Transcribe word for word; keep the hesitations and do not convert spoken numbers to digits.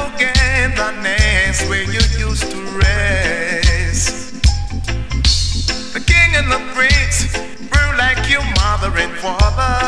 togetherness where you used to rest. The king and the prince were like your mother and father.